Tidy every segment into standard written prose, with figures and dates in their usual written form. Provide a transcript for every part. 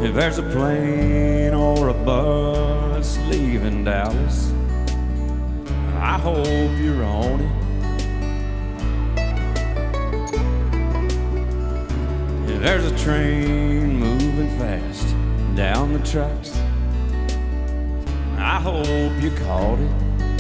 If there's a plane or a bus leaving Dallas, I hope you're on it. If there's a train moving fast down the tracks, I hope you caught it.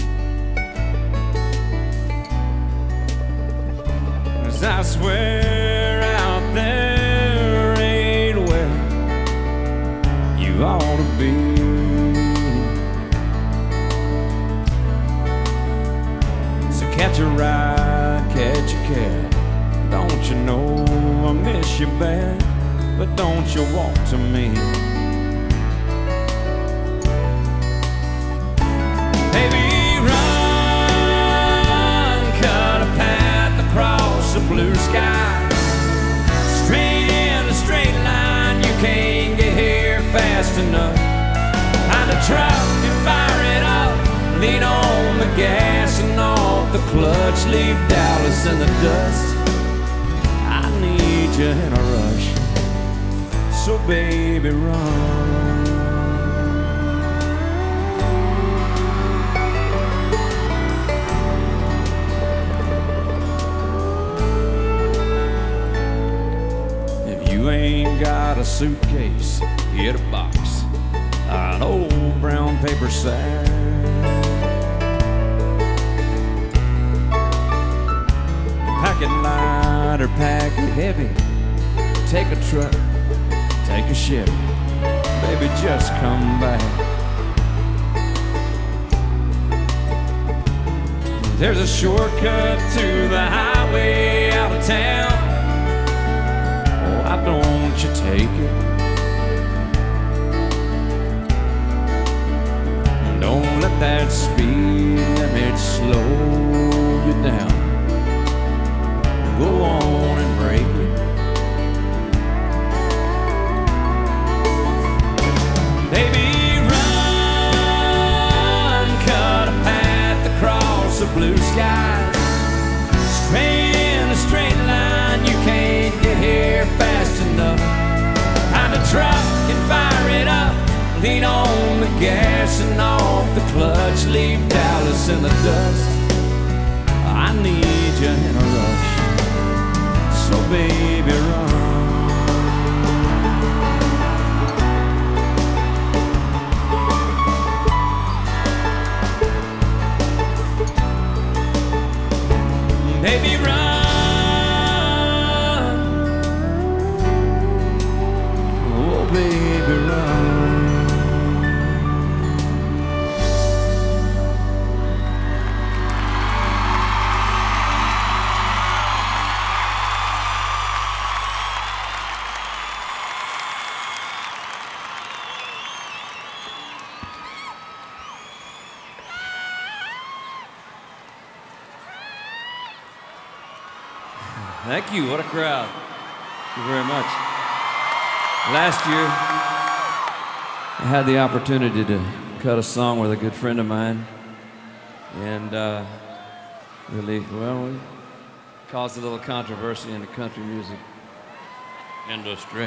'Cause I swear out there ain't where you ought to be. So catch a ride, catch a cab. Don't you know I miss you bad, but don't you walk to me. Baby, run, cut a path across the blue sky. Straight in a straight line, you can't get here fast enough. Find a truck and fire it up, lean on the gas and off the clutch. Leave Dallas in the dust, I need you in a rush. So baby, run. If you ain't got a suitcase, get a box, an old brown paper sack. Pack it light or pack it heavy. Take a truck, take a ship. Baby, just come back. There's a shortcut to the highway out of town. Oh, why don't you take it? Don't let that speed limit slow you down. Go on and break it. Baby, run, cut a path across the blue skies. Straight in a straight line, you can't get here fast enough. Find a truck and fire it up, lean on the gas and off the clutch. Leave Dallas in the dust, I need you in a rush. So baby, run. Baby, run. Oh, baby, run. Thank you. What a crowd. Thank you very much. Last year, I had the opportunity to cut a song with a good friend of mine. And really, well, we caused a little controversy in the country music industry.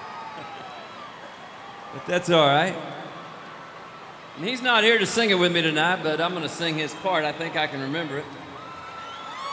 But that's all right. And he's not here to sing it with me tonight, but I'm going to sing his part. I think I can remember it.